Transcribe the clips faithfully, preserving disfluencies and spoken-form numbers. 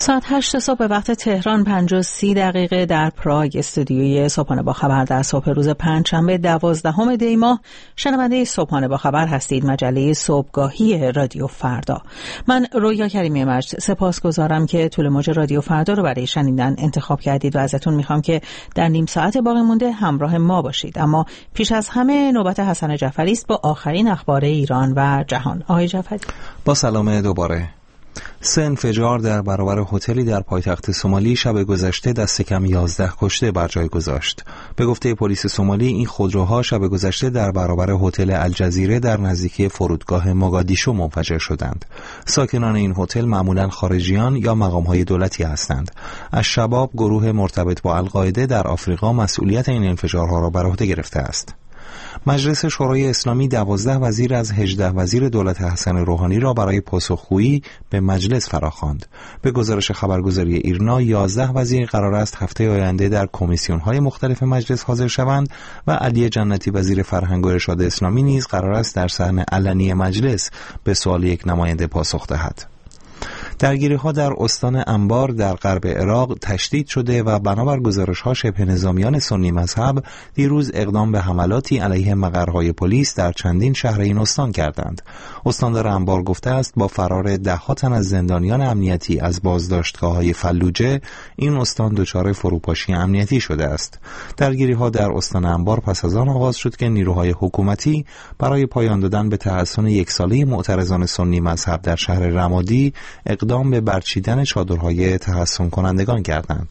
ساعت هشت صبح به وقت تهران، پنج و سی دقیقه در پراگ، استودیوی صبحانه با خبر در صبح روز پنجشنبه دوازدهم دی ماه. شنونده صبحانه با خبر هستید، مجله صبحگاهی رادیو فردا. من رویا کریمی مجد سپاسگزارم که طول موج رادیو فردا رو برای شنیدن انتخاب کردید و ازتون میخوام که در نیم ساعت باقی مونده همراه ما باشید. اما پیش از همه نوبت حسن جعفری است با آخرین اخبار ایران و جهان. آقای جعفری. با سلام دوباره. سه انفجار در برابر هتلی در پایتخت سومالی شب گذشته دست کم یازده کشته بر جای گذاشت. به گفته پلیس سومالی، این خودروها شب گذشته در برابر هتل الجزیره در نزدیکی فرودگاه موگادیشو منفجر شدند. ساکنان این هتل معمولاً خارجیان یا مقام‌های دولتی هستند. الشباب، گروه مرتبط با القاعده در آفریقا، مسئولیت این انفجارها را بر عهده گرفته است. مجلس شورای اسلامی دوازده وزیر از هجده وزیر دولت حسن روحانی را برای پاسخگویی به مجلس فراخواند. به گزارش خبرگزاری ایرنا، یازده وزیر قرار است هفته آینده در کمیسیون‌های مختلف مجلس حاضر شوند و علی جنتی وزیر فرهنگ و ارشاد اسلامی نیز قرار است در صحن علنی مجلس به سوال یک نماینده پاسخ دهد. درگیری‌ها در استان انبار در غرب عراق تشدید شده و بنابر گزارش‌ها شبه نظامیان سنی مذهب دیروز اقدام به حملاتی علیه مقرهای پلیس در چندین شهر این استان کردند. استاندار انبار گفته است با فرار ده‌ها تن از زندانیان امنیتی از بازداشتگاه‌های فلوجه، این استان دچار فروپاشی امنیتی شده است. درگیری‌ها در استان انبار پس از آن آغاز شد که نیروهای حکومتی برای پایان دادن به تحصن یک ساله معترضان سنی مذهب در شهر رمادی اقدام به برچیدن چادرهای تحصن کنندگان کردند.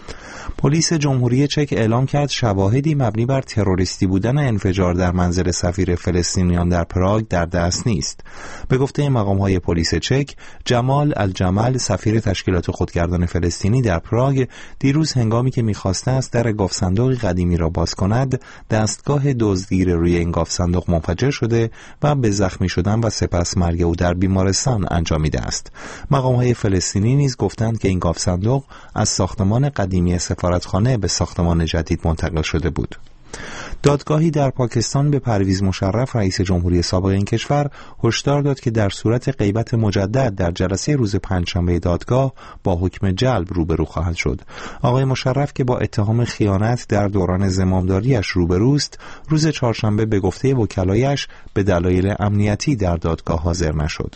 پلیس جمهوری چک اعلام کرد شواهدی مبنی بر تروریستی بودن انفجار در منزل سفیر فلسطینیان در پراگ در دست نیست. به گفته مقام‌های پلیس چک، جمال الجمل، سفیر تشکیلات خودگردان فلسطینی در پراگ، دیروز هنگامی که می‌خواسته است در گاوصندوق قدیمی را باز کند، دستگاه دزدگیر روی این گاوصندوق منفجر شده و به زخمی شدن و سپس مرگ او در بیمارستان انجامیده است. مقام‌های فلسطینی نیز گفتند که این گاوصندوق از ساختمان قدیمی سفارتخانه به ساختمان جدید منتقل شده بود. دادگاهی در پاکستان به پرویز مشرف، رئیس جمهوری سابق این کشور، هشدار داد که در صورت غیبت مجدد در جلسه روز پنجشنبه دادگاه با حکم جلب روبرو خواهد شد. آقای مشرف که با اتهام خیانت در دوران زمامداریش روبروست، روز چهارشنبه به گفته وکلایش به دلایل امنیتی در دادگاه حاضر نشد.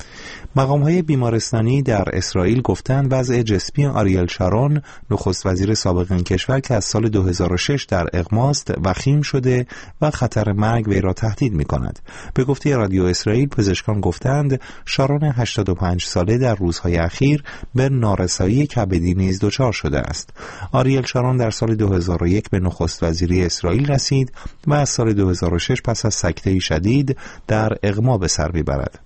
مقام‌های بیمارستانی در اسرائیل گفتند وضع جسمی آریل شارون، نخست وزیر سابق این کشور که از سال دو هزار و شش در اقماست، وخیم شده و خطر مرگ وی را تهدید می‌کند. به گفته رادیو اسرائیل، پزشکان گفتند شارون هشتاد و پنج ساله در روزهای اخیر به نارسایی کبدی نیز دچار شده است. آریل شارون در سال دو هزار و یک به نخست وزیری اسرائیل رسید و از سال دو هزار و شش پس از سکته شدید در اغما به سر می‌برد.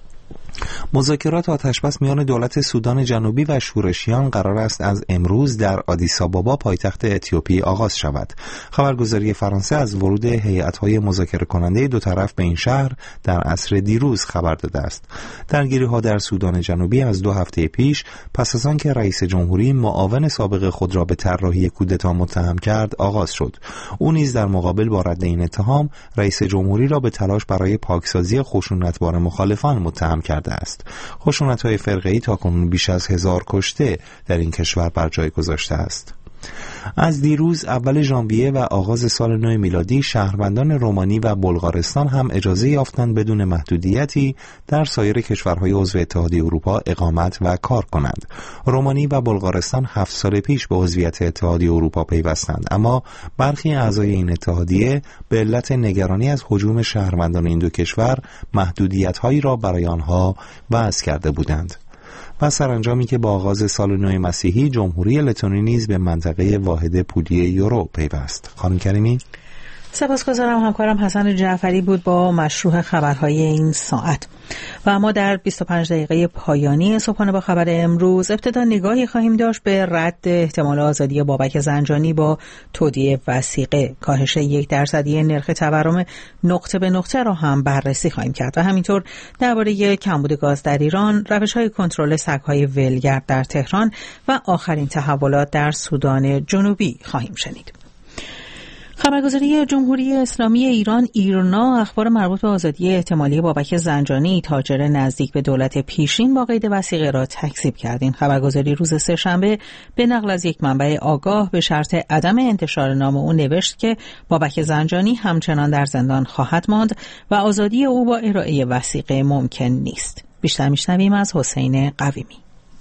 مذاکرات آتشبس میان دولت سودان جنوبی و شورشیان قرار است از امروز در آدیس آبابا، پایتخت اتیوپی، آغاز شود. خبرگزاری فرانسه از ورود هیئت‌های مذاکره کننده دو طرف به این شهر در عصر دیروز خبر داده است. درگیری‌ها در سودان جنوبی از دو هفته پیش پس از آنکه رئیس جمهوری معاون سابق خود را به طراحی کودتا متهم کرد آغاز شد. او نیز در مقابل با رد این اتهام رئیس جمهوری را به تلاش برای پاکسازی خشونت‌بار مخالفان متهم کرد است. خشونت‌های فرقه‌ای تاکنون بیش از هزار کشته در این کشور بر جای گذاشته است. از دیروز اول ژانویه و آغاز سال نو میلادی، شهروندان رومانی و بلغارستان هم اجازه یافتند بدون محدودیتی در سایر کشورهای عضو اتحادیه اروپا اقامت و کار کنند. رومانی و بلغارستان هفت سال پیش به عضویت اتحادیه اروپا پیوستند، اما برخی اعضای این اتحادیه به علت نگرانی از هجوم شهروندان این دو کشور محدودیت‌هایی را برای آنها وضع کرده بودند. و سرانجامی که با آغاز سال نو مسیحی، جمهوری لتونی نیز به منطقه واحد پولی یورو پیوست. خانم کریمی، سپاسگزارم. همکارم حسن جعفری بود با مشروح خبرهای این ساعت. و اما در بیست و پنج دقیقه پایانی صبحانه با خبر امروز ابتدا نگاهی خواهیم داشت به رد احتمال آزادی بابک زنجانی با تودیع وثیقه. کاهش یک درصدی نرخ تورم نقطه به نقطه را هم بررسی خواهیم کرد و همینطور درباره کمبود گاز در ایران، روش‌های کنترل سگ‌های ولگرد در تهران و آخرین تحولات در سودان جنوبی خواهیم شنید. خبرگزاری جمهوری اسلامی ایران ایرنا اخبار مربوط به آزادی احتمالی بابک زنجانی تاجر نزدیک به دولت پیشین با قید وثیقه را تکذیب کرد. این خبرگزاری روز سه‌شنبه به نقل از یک منبع آگاه به شرط عدم انتشار نام او نوشت که بابک زنجانی همچنان در زندان خواهد ماند و آزادی او با ارائه وثیقه ممکن نیست. بیشتر میشنویم از حسین قویمی.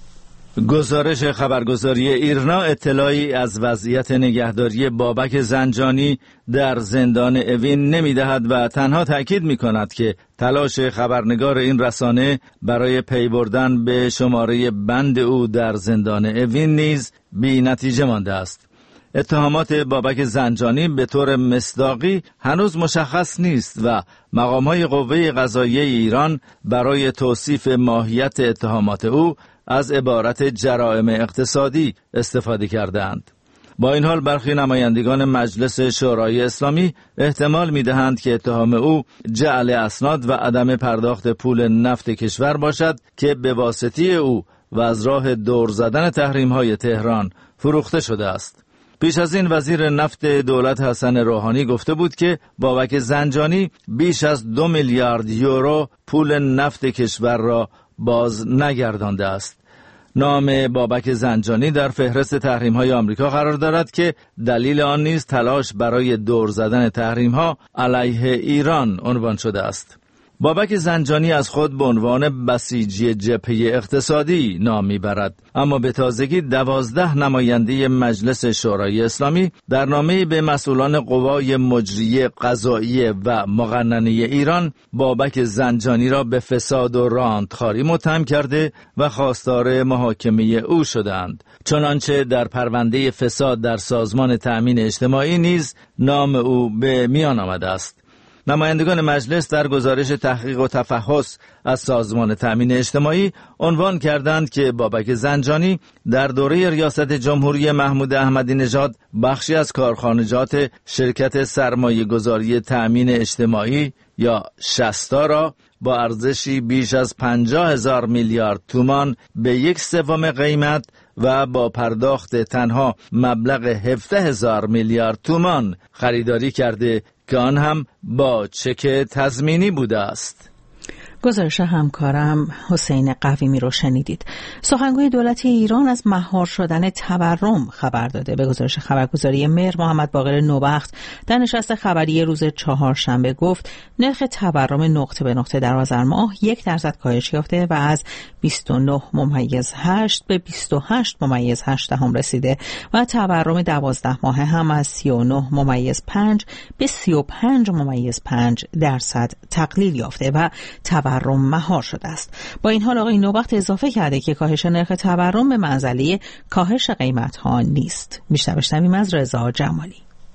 گزارش خبرگزاری ایرنا اطلاعی از وضعیت نگهداری بابک زنجانی در زندان اوین نمی‌دهد و تنها تأکید می‌کند که تلاش خبرنگار این رسانه برای پی بردن به شماره بند او در زندان اوین نیز بی نتیجه مانده است. اتهامات بابک زنجانی به طور مصداقی هنوز مشخص نیست و مقام‌های قوه قضاییه ایران برای توصیف ماهیت اتهامات او از عبارت جرائم اقتصادی استفاده کردند. با این حال برخی نمایندگان مجلس شورای اسلامی احتمال می‌دهند که اتهام او جعل اسناد و عدم پرداخت پول نفت کشور باشد که به واسطه او و از راه دور زدن تحریم‌های تهران فروخته شده است. پیش از این وزیر نفت دولت حسن روحانی گفته بود که بابک زنجانی بیش از دو میلیارد یورو پول نفت کشور را باز نگردانده است. نام بابک زنجانی در فهرست تحریم‌های آمریکا قرار دارد که دلیل آن نیز تلاش برای دور زدن تحریم‌ها علیه ایران عنوان شده است. بابک زنجانی از خود به عنوان بسیجی جبهه اقتصادی نام میبرد، اما به تازگی دوازده نماینده مجلس شورای اسلامی در نامه‌ای به مسئولان قوای مجریه قضاییه و مقننه ایران بابک زنجانی را به فساد و راندخواری متهم کرده و خواستار محاکمه او شدند. چنانچه در پرونده فساد در سازمان تأمین اجتماعی نیز نام او به میان آمده است. نمایندگان مجلس در گزارش تحقیق و تفحص از سازمان تأمین اجتماعی عنوان کردند که بابک زنجانی در دوره ریاست جمهوری محمود احمدی نژاد بخشی از کارخانجات شرکت سرمایه گذاری تأمین اجتماعی یا شستا را با ارزشی بیش از پنجاه هزار میلیارد تومان به یک سوم قیمت و با پرداخت تنها مبلغ هفده هزار میلیارد تومان خریداری کرده که آن هم با چک تضمینی بوده است. گزارش همکارم حسین قویمی رو شنیدید. سخنگوی دولت ایران از مهار شدن تورم خبر داده. به گزارش خبرگزاری مهر، محمد باقر نوبخت در نشست خبری روز چهارشنبه گفت نرخ تورم نقطه به نقطه در آذر ماه یک درصد کاهش یافته و از بیست و نه ممیز هشت به بیست و هشت ممیز هشت دهم رسیده و تورم دوازده ماهه هم از سی و نه ممیز پنج به سی و پنج ممیز پنج درصد تقلیل یافته و تورم مهار شده است. با این حال آقای نوبخت اضافه کرده که کاهش نرخ تورم به منزله کاهش قیمت‌ها نیست. بیشتر بشنویم از رضا جمالی.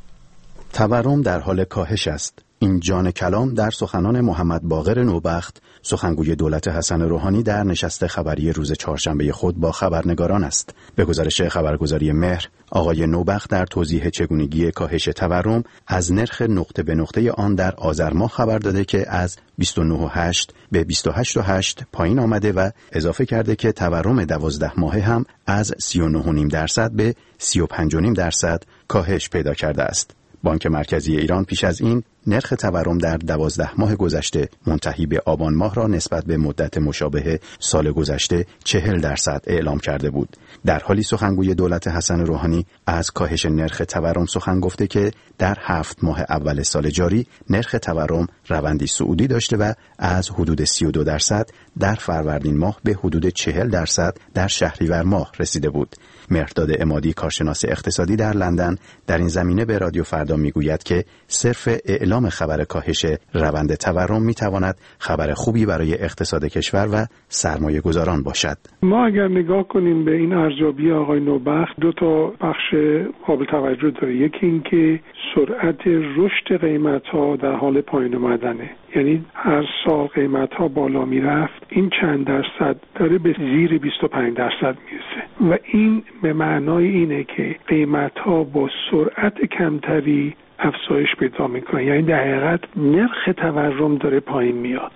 تورم در حال کاهش است. این جان کلام در سخنان محمد باقر نوبخت، سخنگوی دولت حسن روحانی در نشست خبری روز چهارشنبه خود با خبرنگاران است. به گزارش خبرگزاری مهر، آقای نوبخت در توضیح چگونگی کاهش تورم از نرخ نقطه به نقطه آن در آذر ماه خبر داده که از بیست و نه و هشت به بیست و هشت و هشت پایین آمده و اضافه کرده که تورم دوازده ماهه هم از سی و نه و نیم درصد به سی و پنج و نیم درصد کاهش پیدا کرده است. بانک مرکزی ایران پیش از این نرخ تورم در دوازده ماه گذشته منتهی به آبان ماه را نسبت به مدت مشابه سال گذشته چهل درصد اعلام کرده بود. در حالی سخنگوی دولت حسن روحانی از کاهش نرخ تورم سخن گفته که در هفت ماه اول سال جاری نرخ تورم روندی صعودی داشته و از حدود سی و دو درصد در فروردین ماه به حدود چهل درصد در شهریور ماه رسیده بود. مهرداد عمادی، کارشناس اقتصادی در لندن، در این زمینه به رادیو فردا میگوید که صرف اعلام خبر کاهش روند تورم میتواند خبر خوبی برای اقتصاد کشور و سرمایه گذاران باشد. ما اگر نگاه کنیم به این ارزیابی آقای نوبخت، دو تا بخش قابل توجه داره. یکی این که سرعت رشد قیمت‌ها در حال پایین اومدنه، یعنی هر سال قیمت‌ها بالا میرفت، این چند درصد داره به زیر بیست و پنج درصد میرسه و این به معنای اینه که قیمت‌ها با سرعت کمتری افزایش پیدا میکنه، یعنی در حقیقت نرخ تورم داره پایین میاد.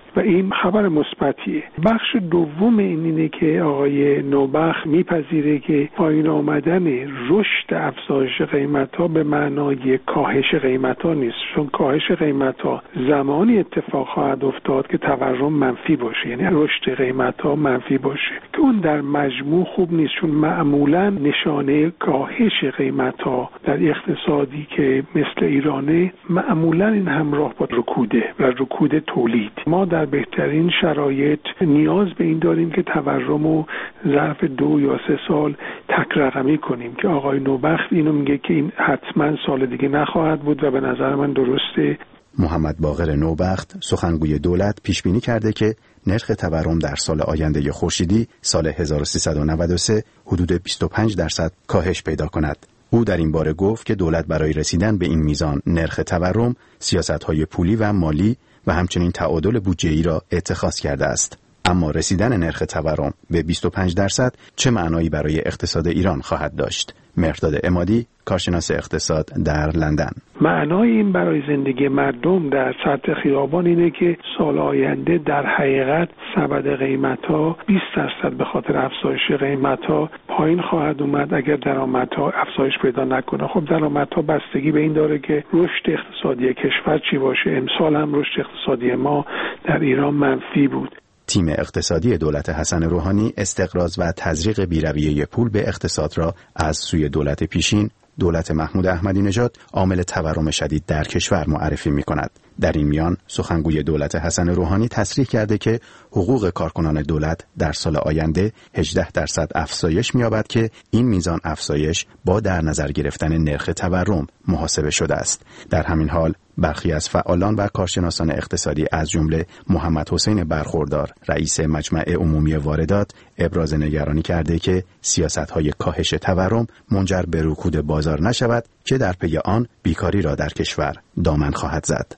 و این خبر مثبتیه. بخش دوم این اینه که آقای نوبخت میپذیره که پایین آمدن رشد افزایش قیمت‌ها به معنای کاهش قیمت‌ها نیست، چون کاهش قیمت‌ها زمانی اتفاق خواهد افتاد که تورم منفی باشه، یعنی رشد قیمت‌ها منفی باشه که اون در مجموع خوب نیست، چون معمولاً نشانه کاهش قیمت‌ها در اقتصادی که مثل ایرانه معمولاً این همراه با رکوده و رکود تولید. ما در بهترین شرایط نیاز به این داریم که تورم رو ظرف دو یا سه سال تک رقمی کنیم که آقای نوبخت اینو میگه که این حتما سال دیگه نخواهد بود و به نظر من درسته. محمد باقر نوبخت سخنگوی دولت پیش بینی کرده که نرخ تورم در سال آینده خورشیدی سال هزار و سیصد و نود و سه حدود بیست و پنج درصد کاهش پیدا کند. او در این باره گفت که دولت برای رسیدن به این میزان نرخ تورم سیاست‌های پولی و مالی و همچنین تعادل بودجه‌ای را اتخاذ کرده است. اما رسیدن نرخ تورم به بیست و پنج درصد چه معنایی برای اقتصاد ایران خواهد داشت؟ مهرداد عمادی، کارشناس اقتصاد در لندن: معنای این برای زندگی مردم در سطح خیابان اینه که سال آینده در حقیقت سبد قیمت‌ها بیست درصد به خاطر افزایش قیمت‌ها پایین خواهد اومد اگر درآمدها افزایش پیدا نکنه. خب درآمدها بستگی به این داره که رشد اقتصادی کشور چی باشه. امسال هم رشد اقتصادی ما در ایران منفی بود. تیم اقتصادی دولت حسن روحانی استقراض و تزریق بی‌رویه پول به اقتصاد را از سوی دولت پیشین، دولت محمود احمدی نژاد، عامل تورم شدید در کشور معرفی می‌کند. در این میان سخنگوی دولت حسن روحانی تصریح کرده که حقوق کارکنان دولت در سال آینده هجده درصد افزایش می‌یابد که این میزان افزایش با در نظر گرفتن نرخ تورم محاسبه شده است. در همین حال برخی از فعالان و کارشناسان اقتصادی از جمله محمد حسین برخوردار، رئیس مجمع عمومی واردات، ابراز نگرانی کرده که سیاست‌های کاهش تورم منجر به رکود بازار نشود که در پی آن بیکاری را در کشور دامن خواهد زد.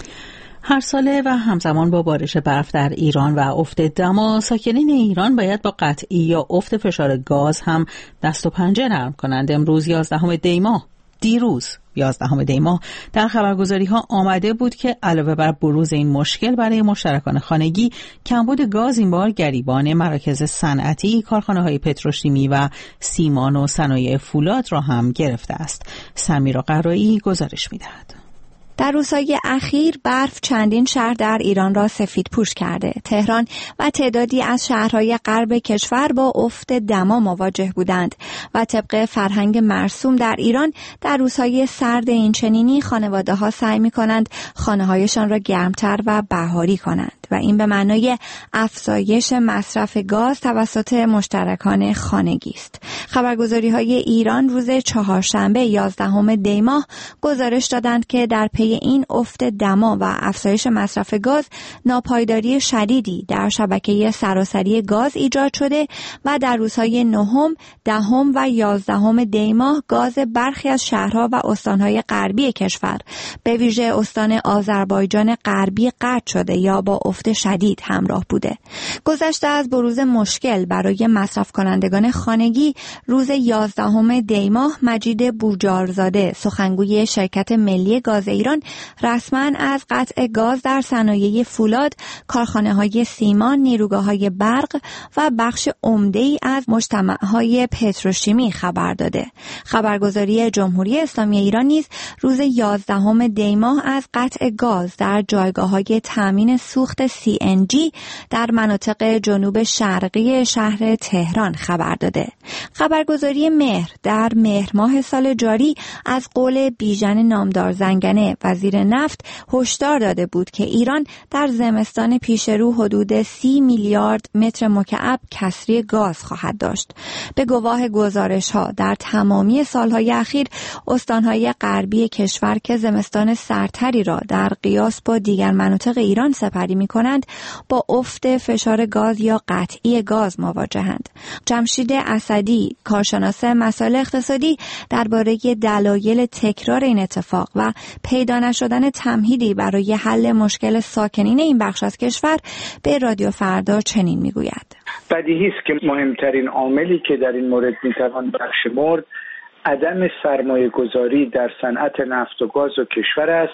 هر ساله و همزمان با بارش برف در ایران و افت دما، ساکنین ایران باید با قطعی یا افت فشار گاز هم دست و پنجه نرم کنند. امروز یازدهم دی ماه دیروز یازدهم دی ماه در خبرگزاری ها آمده بود که علاوه بر بروز این مشکل برای مشترکان خانگی، کمبود گاز این بار گریبان مراکز صنعتی، کارخانه های پتروشیمی و سیمان و صنایع فولاد را هم گرفته است. سمیرا قرایی گزارش می‌دهد. در روزهای اخیر برف چندین شهر در ایران را سفید پوش کرده. تهران و تعدادی از شهرهای غرب کشور با افت دما مواجه بودند و طبق فرهنگ مرسوم در ایران در روزهای سرد این چنینی خانواده ها سعی می کنند خانه هایشان را گرمتر و بهاری کنند و این به معنای افزایش مصرف گاز توسط مشترکان خانگی است. خبرگزاری های ایران روز چهارشنبه یازدهم دی ماه گزارش دادند که در پی این افت دما و افزایش مصرف گاز، ناپایداری شدیدی در شبکه سراسری گاز ایجاد شده و در روزهای نهم، دهم و یازدهم دی ماه گاز برخی از شهرها و استانهای غربی کشور، به ویژه استان آذربایجان غربی قطع شده یا با افت شدید همراه بوده. گذشته از بروز مشکل برای مصرف کنندگان خانگی، روز یازدهم دی ماه مجید بوجارزاده، سخنگوی شرکت ملی گاز ایران، رسما از قطع گاز در صنایع فولاد، کارخانه‌های سیمان، نیروگاه‌های برق و بخش عمده‌ای از مجتمع‌های پتروشیمی خبر داده. خبرگزاری جمهوری اسلامی ایران نیز روز یازدهم دی ماه از قطع گاز در جایگاه‌های تامین سوخت سی ان جی در مناطق جنوب شرقی شهر تهران خبر داده. خبرگزاری مهر در مهر ماه سال جاری از قول بیژن نامدار زنگنه، وزیر نفت، هشدار داده بود که ایران در زمستان پیش رو حدود سی میلیارد متر مکعب کسری گاز خواهد داشت. به گواه گزارش‌ها در تمامی سالهای اخیر استانهای غربی کشور که زمستان سردتری را در قیاس با دیگر مناطق ایران سپری می‌کنند، با افت فشار گاز یا قطعی گاز مواجهند. جمشید اسدی، کارشناس مسائل اقتصادی، درباره دلایل تکرار این اتفاق و پیدا نشدن تمهیدی برای حل مشکل ساکنین این بخش از کشور به رادیو فردا چنین میگوید: بدیهی است که مهمترین عاملی که در این مورد میتوان برشمرد عدم سرمایه گذاری در صنعت نفت و گاز و کشور است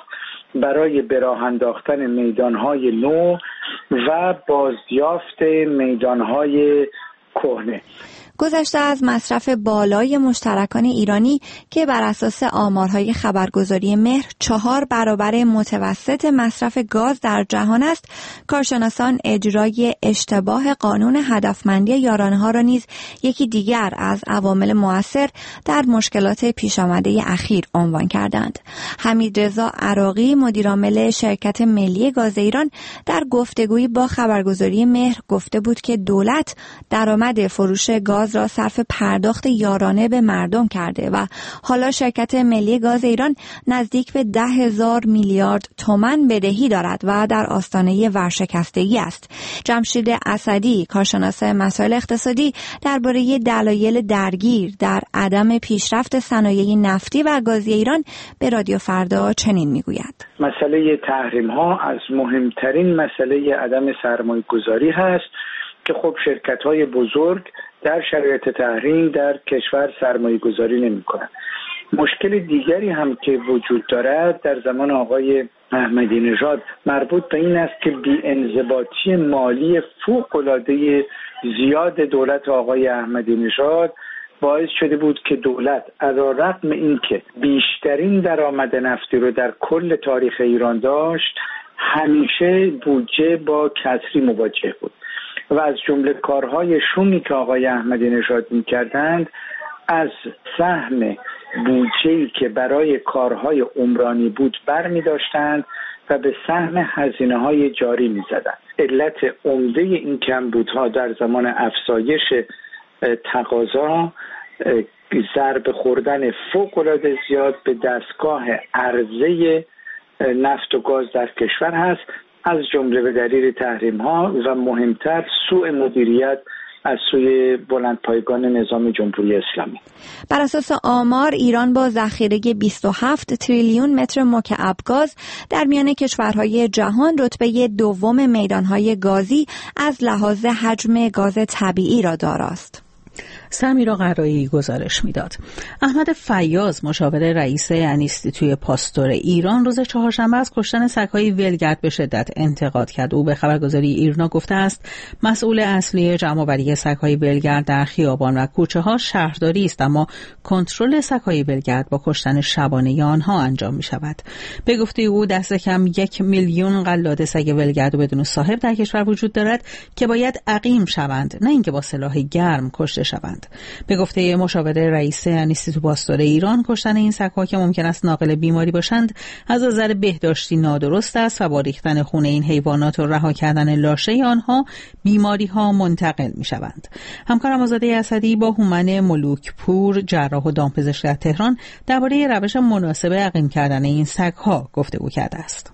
برای به راه انداختن میدانهای نو و بازیافت میدانهای کهنه. گذشته از مصرف بالای مشترکان ایرانی که بر اساس آمارهای خبرگزاری مهر چهار برابر متوسط مصرف گاز در جهان است، کارشناسان اجرای اشتباه قانون هدفمندی یارانه‌ها را نیز یکی دیگر از عوامل مؤثر در مشکلات پیش آمده اخیر عنوان کردند. حمیدرضا عراقی، مدیرعامل شرکت ملی گاز ایران، در گفتگویی با خبرگزاری مهر گفته بود که دولت درآمد فروش گاز را صرف پرداخت یارانه به مردم کرده و حالا شرکت ملی گاز ایران نزدیک به ده هزار میلیارد تومان بدهی دارد و در آستانه ورشکستگی است. جمشید اسدی، کارشناس مسائل اقتصادی، درباره دلایل درگیر در عدم پیشرفت صنایع نفتی و گازی ایران به رادیو فردا چنین میگوید: مسئله تحریم ها از مهمترین مسئله عدم سرمایه گذاری هست که خب شرکت های بزرگ در شرایط تحریم در کشور سرمایه گذاری نمی کنند. مشکل دیگری هم که وجود دارد در زمان آقای احمدی نژاد مربوط به این است که بی‌انضباطی مالی فوق‌العاده زیاد دولت آقای احمدی نژاد باعث شده بود که دولت علی‌رغم اینکه بیشترین درآمد نفتی رو در کل تاریخ ایران داشت، همیشه بودجه با کسری مواجه بود و از جمله کارهای شومی که آقای احمدی نژاد می‌کردند از سهم بودجه‌ای که برای کارهای عمرانی بود برمی‌داشتند و به سهم هزینه‌های جاری می‌زدند. علت عمده این کمبودها در زمان افزایش تقاضا ضربه خوردن فوق‌العاده زیاد به دستگاه عرضه نفت و گاز در کشور هست، از جمله به دلیل تحریم‌ها و مهمتر سوء مدیریت از سوی بلندپایگان نظام جمهوری اسلامی. بر اساس آمار، ایران با ذخیره بیست و هفت تریلیون متر مکعب گاز در میان کشورهای جهان رتبه دوم میدانهای گازی از لحاظ حجم گاز طبیعی را داراست. سمیرا قرایی گزارش میداد. احمد فیاض، مشاور رئیس انیستیتوی پاستور ایران، روز چهارشنبه از کشتن سگ‌های ولگرد به شدت انتقاد کرد. او به خبرگزاری ایرنا گفته است مسئول اصلی جمع‌آوری سگ‌های ولگرد در خیابان و کوچه‌ها شهرداری است، اما کنترل سگ‌های ولگرد با کشتن شبانه آنها انجام می‌شود. به گفته او دست کم یک میلیون قلاده سگ ولگرد و بدون صاحب در کشور وجود دارد که باید عقیم شوند، نه اینکه با سلاح گرم کشته شوند. به گفته مشاور رئیس انیستیتو پاستور ایران، کشتن این سگ‌ها که ممکن است ناقل بیماری باشند از نظر بهداشتی نادرست است و با ریختن خون این حیوانات و رها کردن لاشه آنها بیماری‌ها منتقل می‌شوند. همکارم آزاده اسدی با هومن ملوکپور، جراح و دامپزشک در تهران، درباره روش مناسب عقیم کردن این سگ‌ها گفتگو کرده است.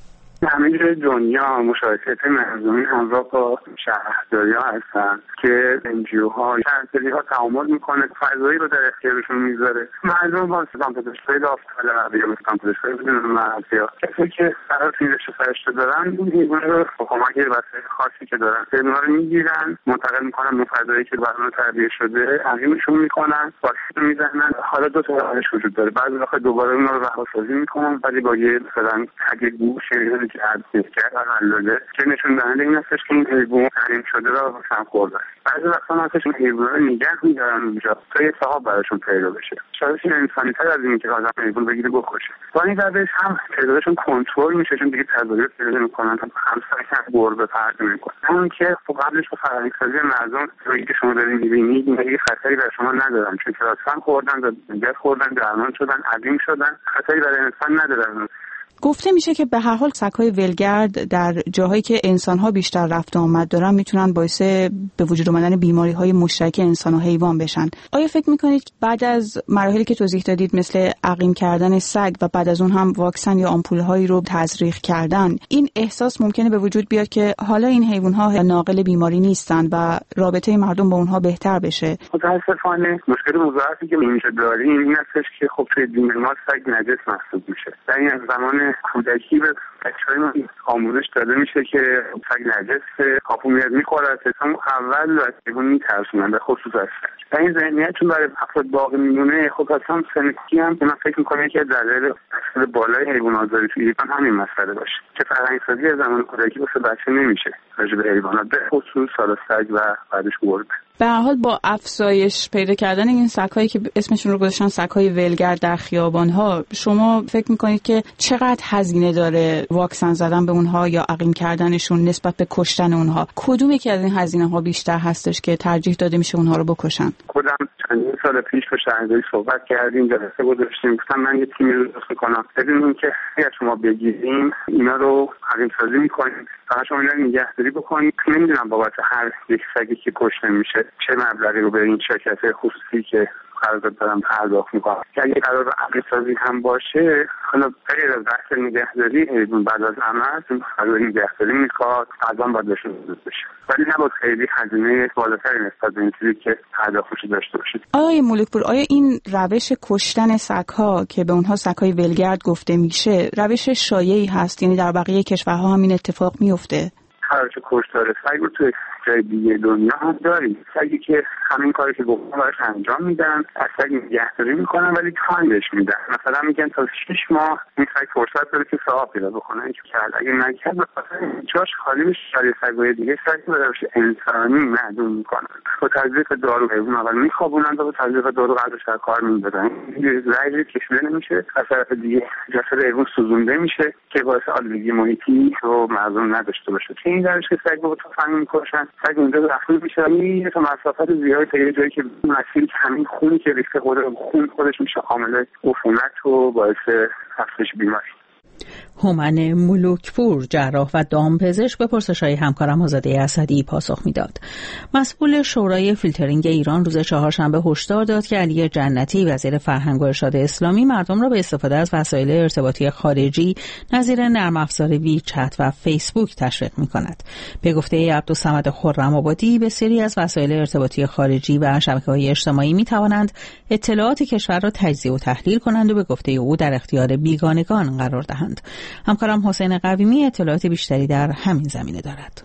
همه جای دنیا مشارکت مردمی همراه با شهرداری‌ها هستن که انجیوها شهرداری‌ها تعامل میکنه، فضایی رو در اختیارشون میذاره. مردم با دامپزشک‌های داوطلب یا دامپزشک‌های بدون مرز یا کسی که قرار توی رشته فرشته دارن، این حیوان رو با کمک وسایل خاصی که دارن حیونا رو میگیرن، منتقل میکنن به فضایی که برای تربیه شده، عقیمشون میکنن، واکسن میزنن. حالا دو تا روش وجود داره. بعضی وقتا دوباره اونا رو رهاسازی میکنن، ولی با یه مثلا تگ گوش که عرض کرد و حلاله که نشون دهنده این هستش که این حیوان تحریم شده را هم خورده. بعضی وقتا هستش این حیوان رو نگه میدارن اونجا تا یه صاحب براشون پیدا بشه. شاید این انسانی تر از این که آدم حیوان بگیره بکشه. با این روش هم تعدادشون کنترل میشه، چون دیگه تظاهرات پیدا نمیکنن، هم سعی گربه پرت نمیکنن. همون که قبلش با فرهنگ‌سازی مردم روی که شما دارین میبینید میگه خطری برای شما ندارن، چون که اصلا خوردن و دیگه خوردن، درمان شدن، عقیم شدن، خطری برای انسان ندارن. گفته میشه که به هر حال سگ‌های ولگرد در جاهایی که انسان‌ها بیشتر رفت و آمد دارن میتونن باعث به وجود آمدن بیماری‌های مشترک انسان و حیوان بشن. آیا فکر میکنید بعد از مراحلی که توضیح دادید مثل عقیم کردن سگ و بعد از اون هم واکسن یا آمپول‌هایی رو تزریق کردن، این احساس ممکنه به وجود بیاد که حالا این حیوان‌ها ناقل بیماری نیستن و رابطه مردم با اونها بهتر بشه؟ متأسفانه مشکل مضاعفی که اینجا داریم این هستش که خب توی دین ما سگ نجس محسوب میشه. در این زمان کودکی به بچه‌های ما آموزش داده میشه که سگ نجس کاپو میاد میخوره، اصلا اول از حیوان میترسونن، به خصوص از سگ. این ذهنیتشون برای افراد باقی میمونه. خب اصلا سنتی هم من فکر میکنم که دلیل اصل بالای حیوان آزاری توی ایران همین مسئله باشه که فرهنگ‌سازی از زمان کودکی واسه بچه نمیشه راجع به حیوانات، به خصوص سال سگ و بعدش گربه. به هر حال با افزایش پیدا کردن این سگ‌هایی که اسمشون رو گذاشتن سگ‌های ولگرد در خیابان‌ها، شما فکر می‌کنید که چقدر هزینه داره واکسن زدن به اونها یا عقیم کردنشون نسبت به کشتن اونها؟ کدوم یکی از این هزینه‌ها بیشتر هستش که ترجیح داده میشه اونها رو بکشن؟ خودم چندین سال پیش با شهرداری صحبت کردیم، جلسه گذاشتیم، گفتم من یه تیمی رو درست می‌کنم، ببینیم که اگه شما بگیریم اینا رو عقیم سازی می‌کنیم، فقط شما اینا رو نگهداری بکنید. نمی‌دونم بابت هر یک سگی که کشته میشه چه مبلغی رو به این شرکت خصوصی که قرارداد دارن پرداخت میکنن. که اگه قرار عقیم سازی هم باشه، حالا غیر از بحث نگهداری حیوان بعد از عمل قرارداد نگهداری میخواد، غذا باید بهشون داده بشه، ولی نباید خیلی هزینه بالاتری نسبت به این چیزی که پرداختش داشته باشید. آقای ملوکپور، آیا این روش کشتن سگ‌ها که به اونها سگ‌های ولگرد گفته میشه روش شایعی هست؟ یعنی در بقیه کشورها هم این اتفاق میفته؟ روش کشتار سگ رو توی جای دیگه دنیا هم داریم. سگی که همین کاری که گفتم براش انجام میدن، از سگ نگهداری میکنن ولی تایم بهش میدن. مثلا میگن تا شش ماه این سگ فرصت داره که صاحب پیدا بکنه. این کرد اگه نکرد بخاطر جاش خالی بشه، برای سگ‌های دیگه سگ رو روش انسانی معدوم میکنن. با تزریق دارو حیوان اول میخوابونن و با تزریق دارو قلبش در کار میندازن. رنج کشیده نمیشه، از طرف دیگه جسد حیوان سوزونده میشه که باعث آلودگی محیطی رو معلوم نداشته باشه. که این درش که سگ رو تفنگ میکشن، سگ اونجا داخل میشه میره تا مسافت زیادی تا یه جایی که مسیری که همین خونی که ریخته خود خون خودش میشه حامل عفونت و باعث افزایش بیماری. هومن ملوکپور، جراح و دامپزشک، به پرسش‌های همکارم آزاده اسدی پاسخ میداد. مسئول شورای فیلترینگ ایران روز چهارشنبه هشدار داد که علی جنتی، وزیر فرهنگ و ارشاد اسلامی، مردم را به استفاده از وسایل ارتباطی خارجی نظیر نرم افزار ویچت و فیسبوک تشویق می‌کند. به گفته عبدالصمد خرم‌آبادی، بسیاری از وسایل ارتباطی خارجی و شبکه‌های اجتماعی می‌توانند اطلاعات کشور را تجزیه و تحلیل کنند و به گفته او در اختیار بیگانگان قرار دهند. همکارم حسین قویمی اطلاعات بیشتری در همین زمینه دارد.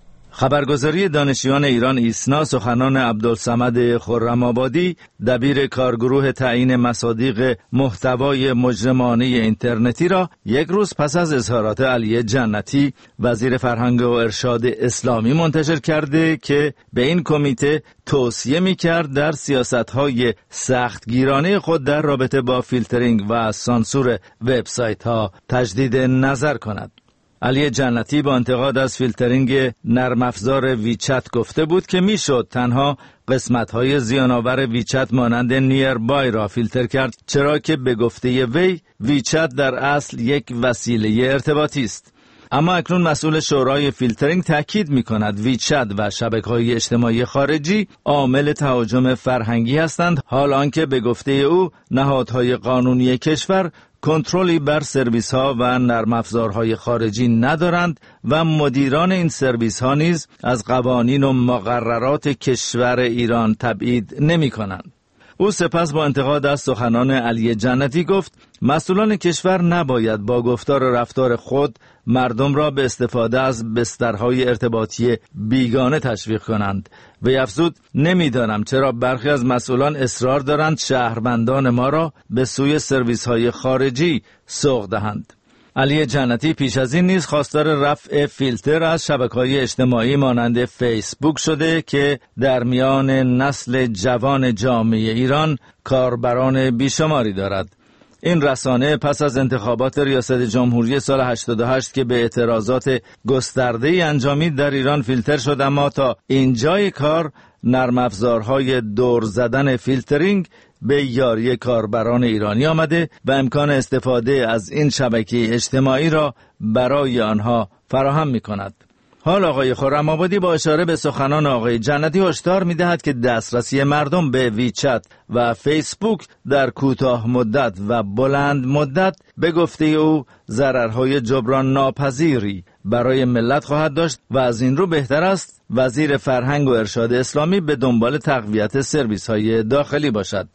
خبرگزاری دانشجویان ایران ایسنا سخنان عبدالصمد خرم‌آبادی، دبیر کارگروه تعیین مصادیق محتوای مجرمانه اینترنتی را یک روز پس از اظهارات علی جنتی، وزیر فرهنگ و ارشاد اسلامی، منتشر کرده که به این کمیته توصیه می‌کرد در سیاست‌های سختگیرانه خود در رابطه با فیلترینگ و سانسور وبسایت‌ها تجدید نظر کند. علی جنتی با انتقاد از فیلترینگ نرم افزار ویچت گفته بود که میشد تنها قسمت‌های زیان‌آور ویچت مانند نیربای را فیلتر کرد، چرا که به گفته وی ویچت در اصل یک وسیله ارتباطی است. اما اکنون مسئول شورای فیلترینگ تاکید می‌کند ویچت و شبکه‌های اجتماعی خارجی عامل تهاجم فرهنگی هستند، حال آنکه به گفته او نهادهای قانونی کشور کنترلی بر سرویس‌ها و نرم افزارهای خارجی ندارند و مدیران این سرویس‌ها نیز از قوانین و مقررات کشور ایران تبعید نمی‌کنند. او سپس با انتقاد از سخنان علی جنتی گفت مسئولان کشور نباید با گفتار و رفتار خود مردم را به استفاده از بسترهای ارتباطی بیگانه تشویق کنند. و افزود نمیدانم چرا برخی از مسئولان اصرار دارند شهروندان ما را به سوی سرویس‌های خارجی سوق دهند. علی جنتی پیش از این نیز خواستار رفع فیلتر از شبکه‌های اجتماعی مانند فیسبوک شده که در میان نسل جوان جامعه ایران کاربران بیشماری دارد. این رسانه پس از انتخابات ریاست جمهوری سال هشتاد و هشت که به اعتراضات گسترده‌ای انجامید در ایران فیلتر شد، اما تا اینجای کار نرم افزارهای دور زدن فیلترینگ به یاری کاربران ایرانی آمده و امکان استفاده از این شبکه اجتماعی را برای آنها فراهم می کند. حال آقای خرم‌آبادی با اشاره به سخنان آقای جنتی هشدار می دهد که دسترسی مردم به ویچت و فیسبوک در کوتاه مدت و بلند مدت به گفته او ضررهای جبران ناپذیری برای ملت خواهد داشت و از این رو بهتر است وزیر فرهنگ و ارشاد اسلامی به دنبال تقویت سرویس‌های داخلی باشد.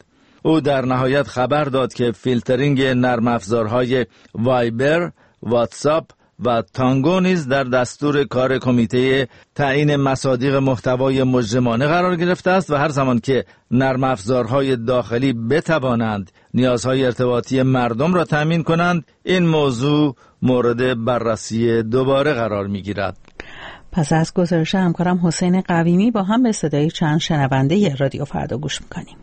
او در نهایت خبر داد که فیلترینگ نرم افزارهای وایبر، واتساپ و تانگو نیز در دستور کار کمیته تعیین مصادیق محتوای مجرمانه قرار گرفته است و هر زمان که نرم افزارهای داخلی بتوانند نیازهای ارتباطی مردم را تأمین کنند، این موضوع مورد بررسی دوباره قرار می‌گیرد. پس از گزارش همکارم حسین قویمی با هم به صدای چند شنونده رادیو فردا گوش می‌کنیم.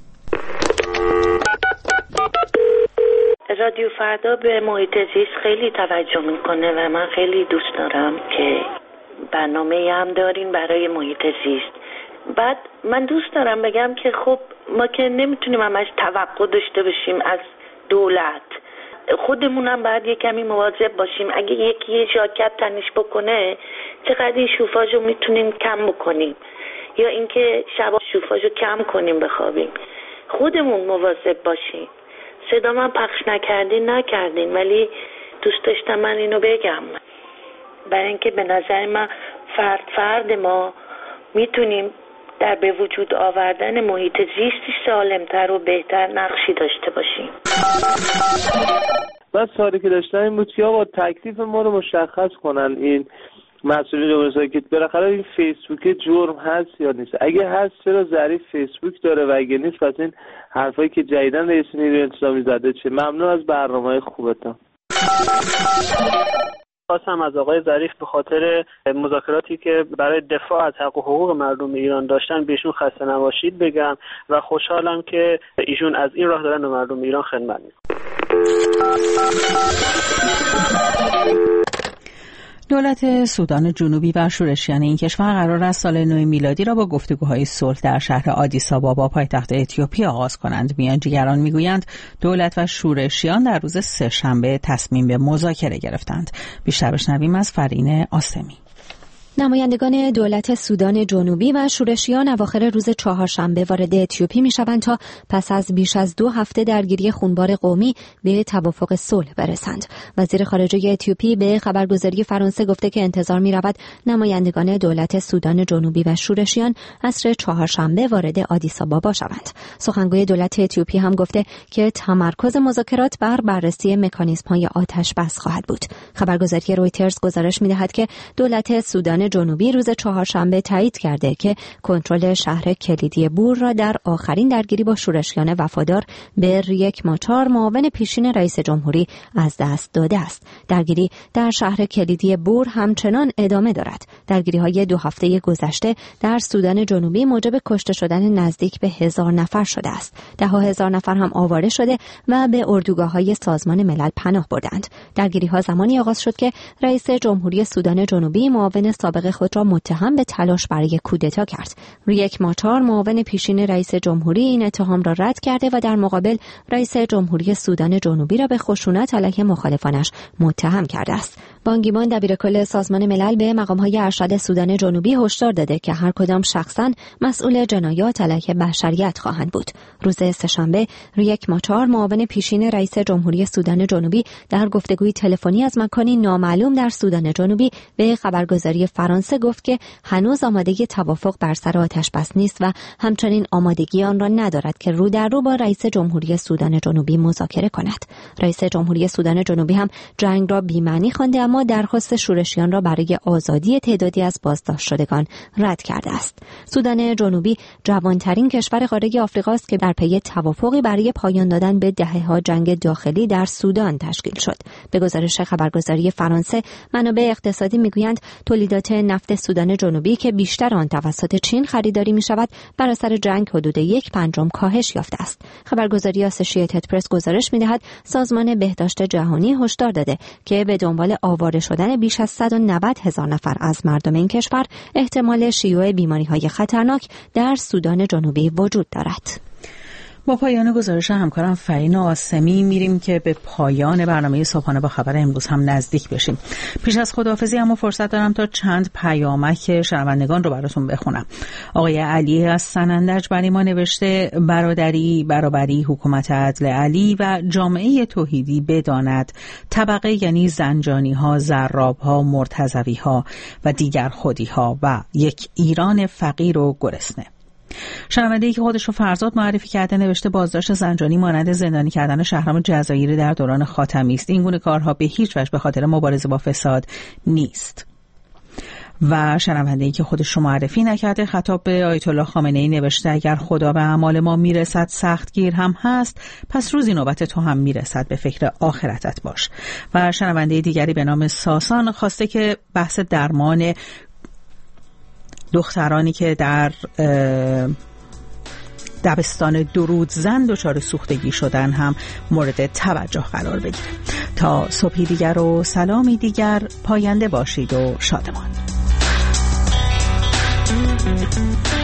رادیو فردا به محیط زیست خیلی توجه میکنه و من خیلی دوست دارم که برنامه هم دارین برای محیط زیست. بعد من دوست دارم بگم که خب ما که نمیتونیم همش توقع داشته باشیم از دولت، خودمونم باید یه کمی مواظب باشیم. اگه یکی یه ژاکت تنش بکنه چقدر این شوفاژو میتونیم کم بکنیم، یا اینکه شب شوفاژو کم کنیم بخوابیم. خودمون مواظب باشیم. صدا من پخش نکردین نکردین ولی دوست داشتم من اینو بگم، برای اینکه به نظر من فرد فرد ما میتونیم در به وجود آوردن محیط زیستی سالمتر و بهتر نقشی داشته باشیم. من سوالی که داشتم این بود که آقا تکلیف ما رو مشخص کنن این مسئولین جمهوری که بالاخره این فیسبوک جرم هست یا نیست. اگه هست چرا ظریف فیسبوک داره و اگه نیست پس این حرفایی که جدیدن رئیس نیروی انتظامی زده چه؟ ممنون از برنامه‌های خوبتون. خواستم از آقای ظریف به خاطر مذاکراتی که برای دفاع از حق و حقوق مردم ایران داشتن بهشون خسته نباشید بگم و خوشحالم که ایشون از این راه دارن به مردم ایران خدمت میکنن. دولت سودان جنوبی و شورشیان این کشور قرار است سال نو میلادی را با گفتگوهای صلح در شهر آدیس آبابا پایتخت اتیوپی آغاز کنند. میانجیگران میگویند دولت و شورشیان در روز سه‌شنبه تصمیم به مذاکره گرفتند. بیشتر بشنویم از فرین آسمی. نمایندگان دولت سودان جنوبی و شورشیان اواخر روز چهارشنبه وارد اتیوپی میشوند تا پس از بیش از دو هفته درگیری خونبار قومی به توافق صلح برسند. وزیر خارجه اتیوپی به خبرگزاری فرانسه گفته که انتظار می‌رود نمایندگان دولت سودان جنوبی و شورشیان عصر چهارشنبه وارد آدیس آبابا شوند. سخنگوی دولت اتیوپی هم گفته که تمرکز مذاکرات بر بررسی مکانیزم‌های آتش بس خواهد بود. خبرگزاری رویترز گزارش می‌دهد که دولت سودان جنوبی روز چهارشنبه تایید کرده که کنترل شهر کلیدی بور را در آخرین درگیری با شورشیان وفادار به ریک ماچار معاون پیشین رئیس جمهوری از دست داده است. درگیری در شهر کلیدی بور همچنان ادامه دارد. درگیری‌های دو هفته گذشته در سودان جنوبی موجب کشته شدن نزدیک به هزار نفر شده است. ده ها هزار نفر هم آواره شده و به اردوگاه‌های سازمان ملل پناه بردند. درگیری‌ها زمانی آغاز شد که رئیس جمهوری سودان جنوبی معاون سابق خود را متهم به تلاش برای کودتا کرد. ریک ماچار معاون پیشین رئیس جمهوری این اتهام را رد کرده و در مقابل رئیس جمهوری سودان جنوبی را به خشونت علیه مخالفانش متهم کرده است. بان کی مون دبیرکل سازمان ملل به مقام‌های ارشد سودان جنوبی هشدار داده که هر کدام شخصاً مسئول جنایات علیه بشریت خواهند بود. روز سه‌شنبه ریک ماچار معاون پیشین رئیس جمهوری سودان جنوبی در گفتگوی تلفنی از مکانی نامعلوم در سودان جنوبی به خبرگزاری فرانسه گفت که هنوز آمادگی توافق بر سر آتش بس نیست و همچنین آمادگی آن را ندارد که رو در رو با رئیس جمهوری سودان جنوبی مذاکره کند. رئیس جمهوری سودان جنوبی هم جنگ را بی‌معنی خوانده اما درخواست شورشیان را برای آزادی تعدادی از بازداشت شدگان رد کرده است. سودان جنوبی جوانترین کشور قاره آفریقا است که در پی توافقی برای پایان دادن به دهه‌ها جنگ داخلی در سودان تشکیل شد. به گزارش خبرگزاری فرانسه، منابع اقتصادی میگویند تولیدات نفت سودان جنوبی که بیشتر آن توسط چین خریداری می شود بر اثر جنگ حدود یک پنجم کاهش یافته است. خبرگزاری آسوشییتد پرس گزارش می دهد سازمان بهداشت جهانی هشدار داده که به دنبال آواره شدن بیش از صد و نود هزار نفر از مردم این کشور احتمال شیوع بیماری‌های خطرناک در سودان جنوبی وجود دارد. با پایان گزارش همکارم فرین آسمی میریم که به پایان برنامه صبحانه با خبر امروز هم نزدیک بشیم. پیش از خداحافظی اما فرصت دارم تا چند پیامک شنوندگان رو براتون بخونم. آقای علی از سنندج برای ما نوشته برادری، برابری، حکومت عدل علی و جامعه توحیدی بداند طبقه یعنی زنجانی ها، زراب ها، مرتضوی ها و دیگر خودی ها و یک ایران فقیر و گرسنه. شنونده‌ای که خودش رو فرزاد معرفی کرده نوشته بازداشت زنجانی مانند زندانی کردن شهرام جزایری در دوران خاتمی است. این گونه کارها به هیچ وجه به خاطر مبارزه با فساد نیست. و شنونده‌ای که خودش رو معرفی نکرده خطاب به آیت الله خامنه‌ای نوشته اگر خدا به اعمال ما میرسد سختگیر هم هست، پس روزی نوبت تو هم میرسد، به فکر آخرتت باش. و شنونده دیگری به نام ساسان خواسته که بحث درمان دخترانی که در دبستان درودزن دچار سوختگی شدن هم مورد توجه قرار بگیره. تا صبحی دیگر و سلامی دیگر، پاینده باشید و شادمان.